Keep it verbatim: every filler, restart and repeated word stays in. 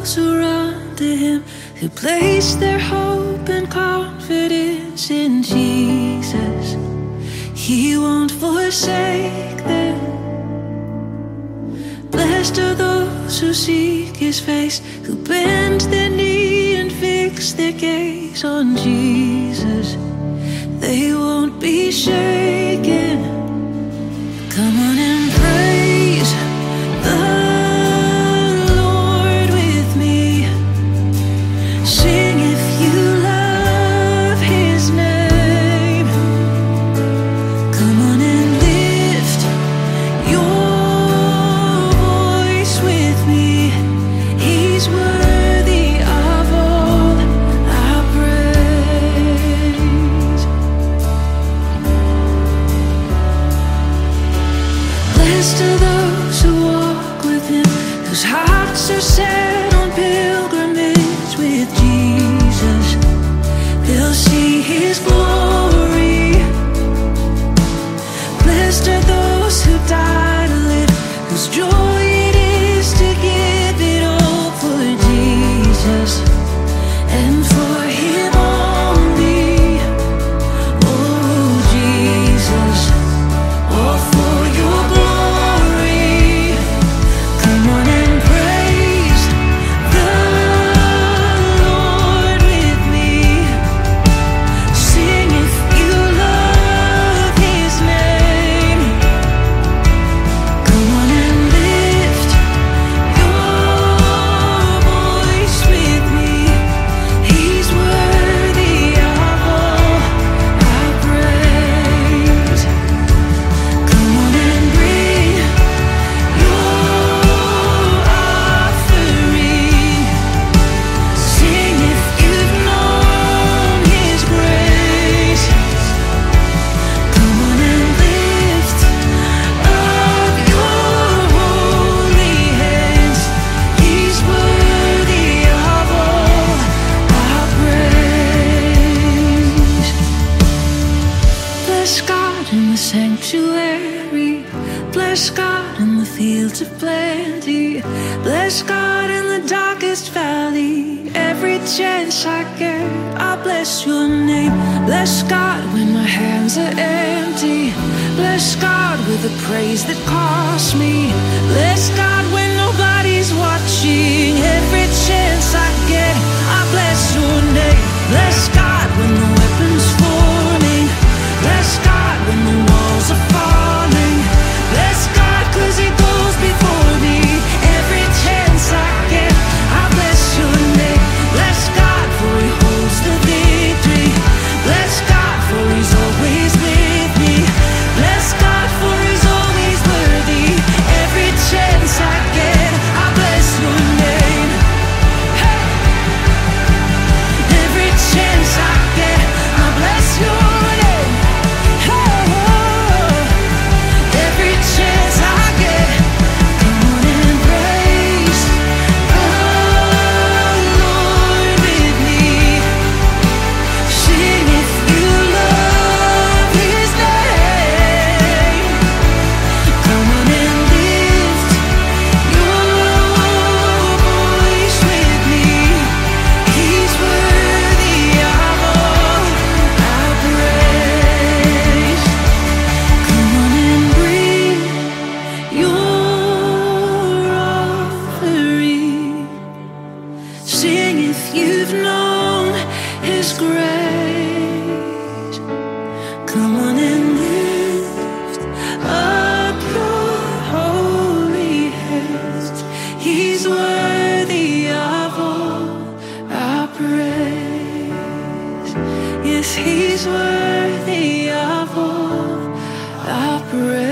those who run to Him, who place their hope and confidence in Jesus. He won't forsake them. Blessed are those who seek His face, who bend their knee and fix their gaze on Jesus. They won't be shaken. Come on and praise the Lord with me. Sing if you love His name. Come on and lift your voice with me. He's worthy of all our praise. Blessed are those who walk with Him, whose hearts are set on pilgrimage with Jesus. They'll see His glory. Blessed are those who die to live, whose joy it is to give it all for Jesus and for Him only. Oh Jesus, all for your glory. Come on and praise the Lord with me. Sing if you love His name. Come on and lift your voice with me. He's worthy of all our praise. Come on and bring your offering. Sing if you've known His grace. Come on and lift up your holy hands. He's worthy of all our praise. Bless God in the sanctuary. Bless God in the fields of plenty. Bless God in the darkest valley. Every chance I get, I bless your name. Bless God when my hands are empty. Bless God with a praise that costs me. Bless God when nobody's watching. Every chance I get, I bless your name. Bless God when the weapon's forming. Bless God when the walls are falling. Bless God 'cause He goes before me. Every chance I get, I bless your name. Bless God for He holds the victory. Bless God for He's always with me. Bless God for He's always worthy. Every chance I get, I bless your name. Hey! Every chance I get, I bless your name. Oh, every chance I get, come on and praise the Lord with me. Sing if you love His name. Come on and lift your voice with me. He's worthy of all our praise. Come on and bring your offering. Sing if you've known His grace. Come on and lift up your holy hands. He's worthy of all our praise. Yes, He's worthy of all our praise.